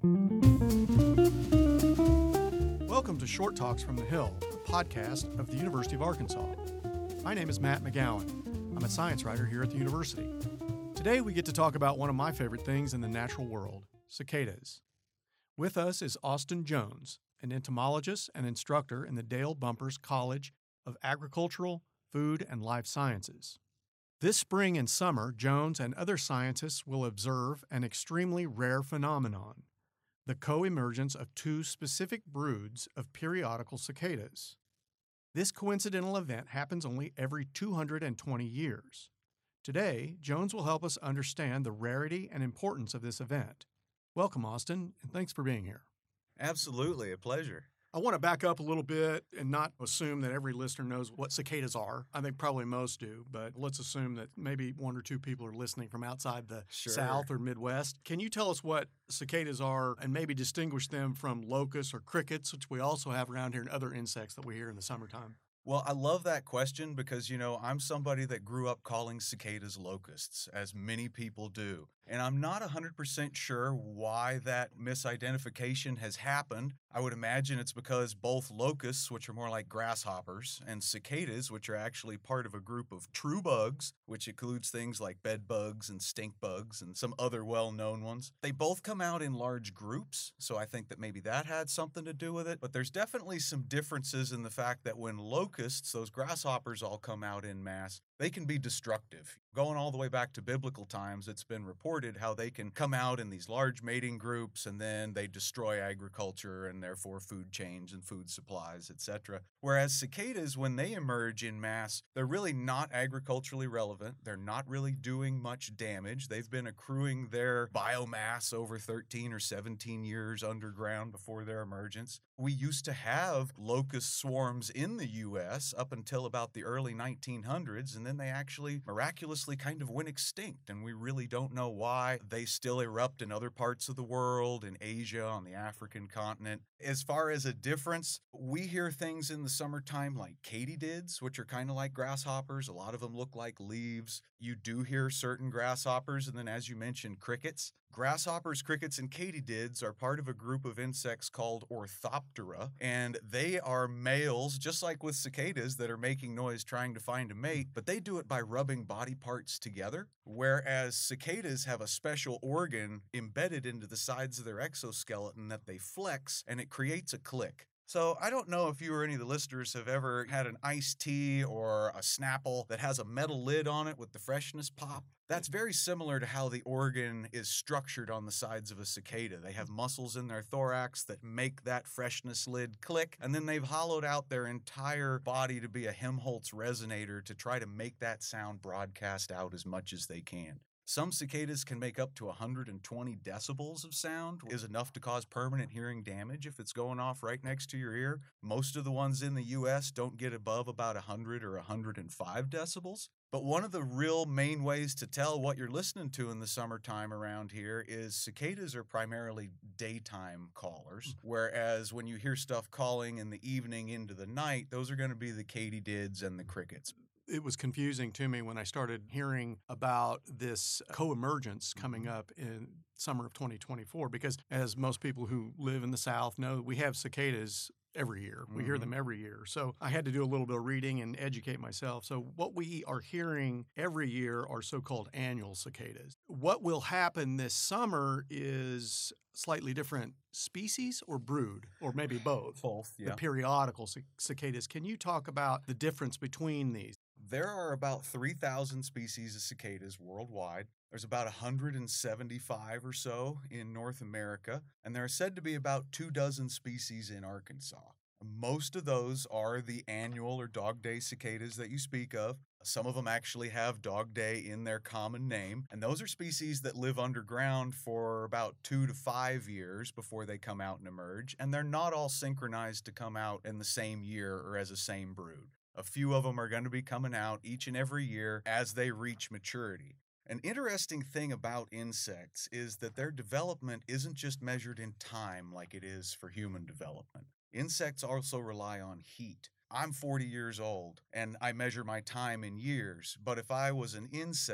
Welcome to Short Talks from the Hill, a podcast of the University of Arkansas. My name is Matt McGowan. I'm a science writer here at the university. Today we get to talk about one of my favorite things in the natural world, cicadas. With us is Austin Jones, an entomologist and instructor in the Dale Bumpers College of Agricultural, Food, and Life Sciences. This spring and summer, Jones and other scientists will observe an extremely rare phenomenon, the co-emergence of two specific broods of periodical cicadas. This coincidental event happens only every 220 years. Today, Jones will help us understand the rarity and importance of this event. Welcome, Austin, and thanks for being here. Absolutely, a pleasure. I want to back up a little bit and not assume that every listener knows what cicadas are. I think probably most do, but let's assume that maybe one or two people are listening from outside the South or Midwest. Can you tell us what cicadas are and maybe distinguish them from locusts or crickets, which we also have around here, and other insects that we hear in the summertime? Well, I love that question because, I'm somebody that grew up calling cicadas locusts, as many people do. And I'm not 100% sure why that misidentification has happened. I would imagine it's because both locusts, which are more like grasshoppers, and cicadas, which are actually part of a group of true bugs, which includes things like bed bugs and stink bugs and some other well-known ones. They both come out in large groups, so I think that maybe that had something to do with it. But there's definitely some differences in the fact that when locusts, those grasshoppers, all come out in mass, they can be destructive. Going all the way back to biblical times, it's been reported how they can come out in these large mating groups and then they destroy agriculture and therefore food chains and food supplies, etc. Whereas cicadas, when they emerge in mass, they're really not agriculturally relevant. They're not really doing much damage. They've been accruing their biomass over 13 or 17 years underground before their emergence. We used to have locust swarms in the U.S. up until about the early 1900s, and then they actually miraculously kind of went extinct, and we really don't know why. They still erupt in other parts of the world, in Asia, on the African continent. As far as a difference, we hear things in the summertime like katydids, which are kind of like grasshoppers. A lot of them look like leaves. You do hear certain grasshoppers, and then as you mentioned, crickets. Grasshoppers, crickets, and katydids are part of a group of insects called Orthoptera, and they are males, just like with cicadas that are making noise trying to find a mate, but they do it by rubbing body parts together, whereas cicadas have a special organ embedded into the sides of their exoskeleton that they flex, and it creates a click. So I don't know if you or any of the listeners have ever had an iced tea or a Snapple that has a metal lid on it with the freshness pop. That's very similar to how the organ is structured on the sides of a cicada. They have muscles in their thorax that make that freshness lid click, and then they've hollowed out their entire body to be a Helmholtz resonator to try to make that sound broadcast out as much as they can. Some cicadas can make up to 120 decibels of sound, is enough to cause permanent hearing damage if it's going off right next to your ear. Most of the ones in the U.S. don't get above about 100 or 105 decibels. But one of the real main ways to tell what you're listening to in the summertime around here is cicadas are primarily daytime callers, whereas when you hear stuff calling in the evening into the night, those are going to be the katydids and the crickets. It was confusing to me when I started hearing about this co-emergence coming up in summer of 2024, because as most people who live in the South know, we have cicadas every year. We hear them every year. So I had to do a little bit of reading and educate myself. So what we are hearing every year are so-called annual cicadas. What will happen this summer is slightly different species or brood, or maybe both. Both, yeah. The periodical cicadas. Can you talk about the difference between these? There are about 3,000 species of cicadas worldwide. There's about 175 or so in North America, and there are said to be about 24 species in Arkansas. Most of those are the annual or dog day cicadas that you speak of. Some of them actually have dog day in their common name, and those are species that live underground for about 2 to 5 years before they come out and emerge, and they're not all synchronized to come out in the same year or as a same brood. A few of them are going to be coming out each and every year as they reach maturity. An interesting thing about insects is that their development isn't just measured in time like it is for human development. Insects also rely on heat. I'm 40 years old, and I measure my time in years, but if I was an insect,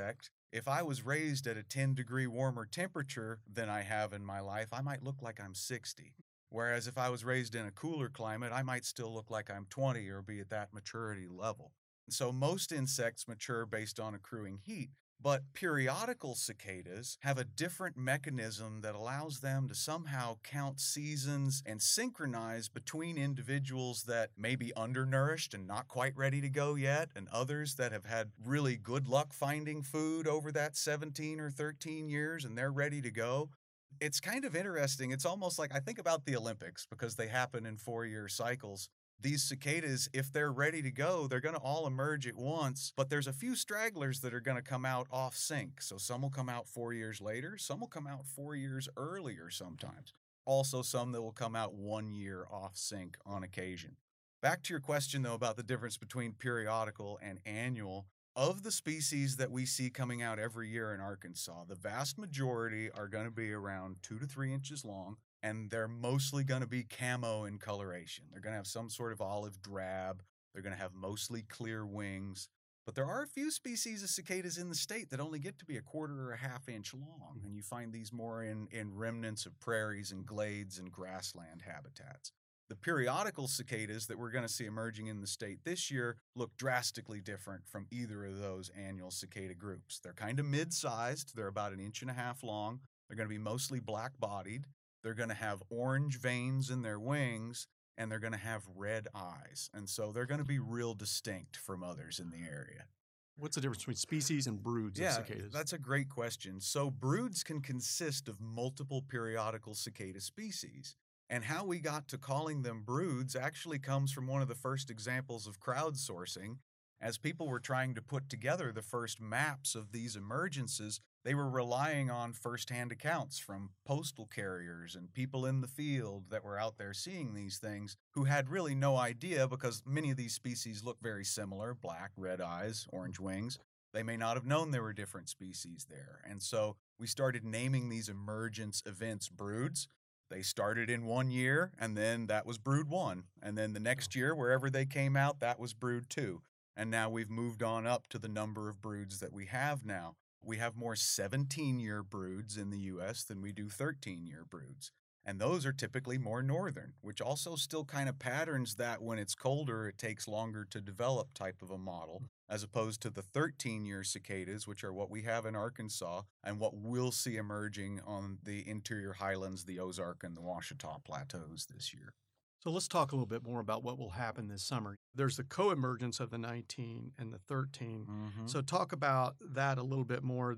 If I was raised at a 10-degree warmer temperature than I have in my life, I might look like I'm 60. Whereas if I was raised in a cooler climate, I might still look like I'm 20 or be at that maturity level. So most insects mature based on accruing heat, but periodical cicadas have a different mechanism that allows them to somehow count seasons and synchronize between individuals that may be undernourished and not quite ready to go yet, and others that have had really good luck finding food over that 17 or 13 years and they're ready to go. It's kind of interesting. It's almost like I think about the Olympics because they happen in 4-year cycles. These cicadas, if they're ready to go, they're going to all emerge at once, but there's a few stragglers that are going to come out off sync. So some will come out 4 years later, some will come out 4 years earlier sometimes. Also, some that will come out 1 year off sync on occasion. Back to your question, though, about the difference between periodical and annual. Of the species that we see coming out every year in Arkansas, the vast majority are going to be around 2 to 3 inches long, and they're mostly going to be camo in coloration. They're going to have some sort of olive drab. They're going to have mostly clear wings. But there are a few species of cicadas in the state that only get to be a quarter or a half inch long, and you find these more in remnants of prairies and glades and grassland habitats. The periodical cicadas that we're going to see emerging in the state this year look drastically different from either of those annual cicada groups. They're kind of mid-sized. They're about an inch and a half long. They're going to be mostly black-bodied. They're going to have orange veins in their wings, and they're going to have red eyes. And so they're going to be real distinct from others in the area. What's the difference between species and broods of cicadas? That's a great question. So broods can consist of multiple periodical cicada species. And how we got to calling them broods actually comes from one of the first examples of crowdsourcing. As people were trying to put together the first maps of these emergences, they were relying on firsthand accounts from postal carriers and people in the field that were out there seeing these things who had really no idea because many of these species look very similar, black, red eyes, orange wings. They may not have known there were different species there. And so we started naming these emergence events broods. They started in 1 year, and then that was brood 1. And then the next year, wherever they came out, that was brood 2. And now we've moved on up to the number of broods that we have now. We have more 17-year broods in the U.S. than we do 13-year broods. And those are typically more northern, which also still kind of patterns that when it's colder, it takes longer to develop type of a model, as opposed to the 13-year cicadas, which are what we have in Arkansas and what we'll see emerging on the interior highlands, the Ozark and the Ouachita plateaus this year. So let's talk a little bit more about what will happen this summer. There's the co-emergence of the 19 and the 13. So talk about that a little bit more,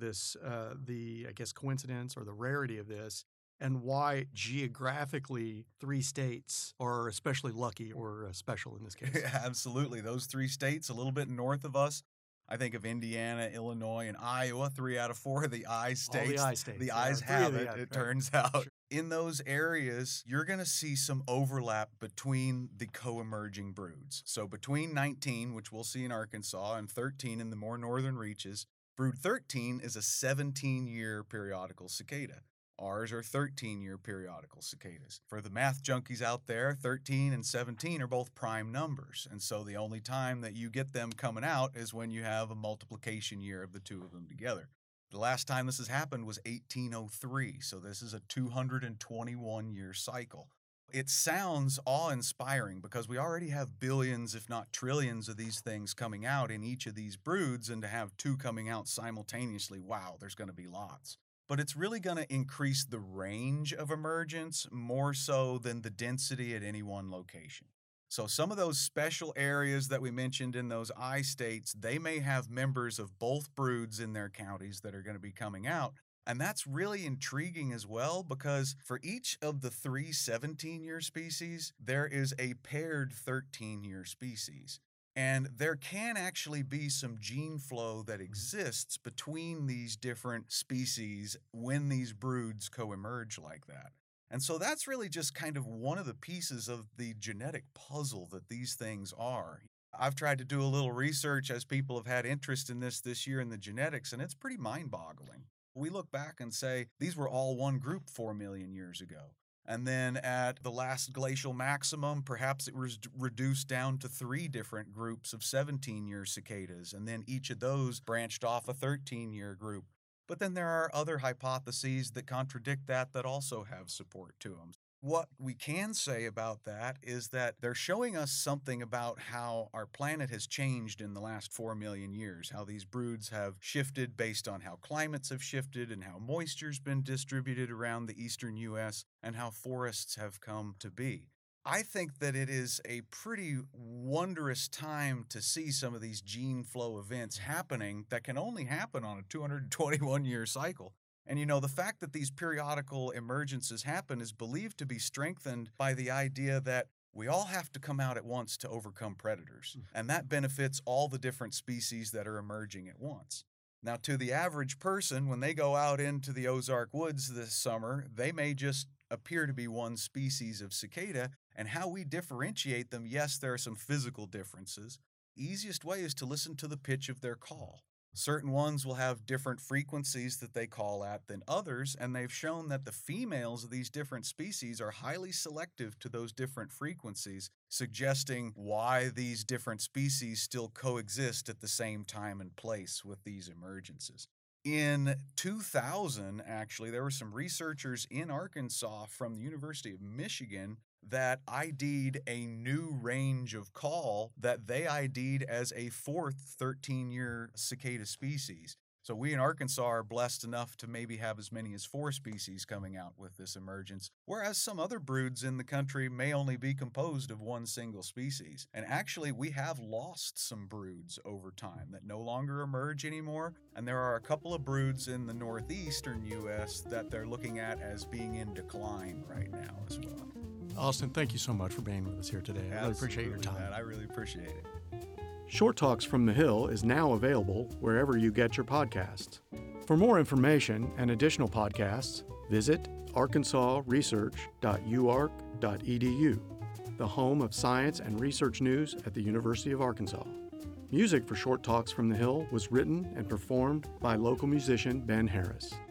the coincidence or the rarity of this, and why geographically 3 states are especially lucky or special in this case. Yeah, absolutely. Those 3 states a little bit north of us, I think of Indiana, Illinois, and Iowa, 3 out of 4 of the I states. All the I states. The I's have it, it turns out. Sure. In those areas, you're going to see some overlap between the co-emerging broods. So between 19, which we'll see in Arkansas, and 13 in the more northern reaches, brood 13 is a 17-year periodical cicada. Ours are 13-year periodical cicadas. For the math junkies out there, 13 and 17 are both prime numbers. And so the only time that you get them coming out is when you have a multiplication year of the 2 of them together. The last time this has happened was 1803, so this is a 221-year cycle. It sounds awe-inspiring because we already have billions, if not trillions, of these things coming out in each of these broods, and to have 2 coming out simultaneously, wow, there's going to be lots. But it's really going to increase the range of emergence more so than the density at any one location. So some of those special areas that we mentioned in those I states, they may have members of both broods in their counties that are going to be coming out. And that's really intriguing as well because for each of the 3 17-year species, there is a paired 13-year species. And there can actually be some gene flow that exists between these different species when these broods co-emerge like that. And so that's really just kind of one of the pieces of the genetic puzzle that these things are. I've tried to do a little research as people have had interest in this year in the genetics, and it's pretty mind-boggling. We look back and say, these were all one group 4 million years ago. And then at the last glacial maximum, perhaps it was reduced down to 3 different groups of 17-year cicadas, and then each of those branched off a 13-year group. But then there are other hypotheses that contradict that also have support to them. What we can say about that is that they're showing us something about how our planet has changed in the last 4 million years, how these broods have shifted based on how climates have shifted and how moisture's been distributed around the eastern U.S. and how forests have come to be. I think that it is a pretty wondrous time to see some of these gene flow events happening that can only happen on a 221-year cycle. And the fact that these periodical emergences happen is believed to be strengthened by the idea that we all have to come out at once to overcome predators. And that benefits all the different species that are emerging at once. Now, to the average person, when they go out into the Ozark Woods this summer, they may just appear to be one species of cicada. And how we differentiate them, yes, there are some physical differences. Easiest way is to listen to the pitch of their call. Certain ones will have different frequencies that they call at than others, and they've shown that the females of these different species are highly selective to those different frequencies, suggesting why these different species still coexist at the same time and place with these emergences. In 2000, actually, there were some researchers in Arkansas from the University of Michigan that ID'd a new range of call that they ID'd as a 4th 13-year cicada species. So we in Arkansas are blessed enough to maybe have as many as 4 species coming out with this emergence, whereas some other broods in the country may only be composed of one single species. And actually, we have lost some broods over time that no longer emerge anymore, and there are a couple of broods in the northeastern U.S. that they're looking at as being in decline right now as well. Austin, thank you so much for being with us here today. I really appreciate your time. Matt, I really appreciate it. Short Talks from the Hill is now available wherever you get your podcasts. For more information and additional podcasts, visit arkansasresearch.uark.edu, the home of science and research news at the University of Arkansas. Music for Short Talks from the Hill was written and performed by local musician Ben Harris.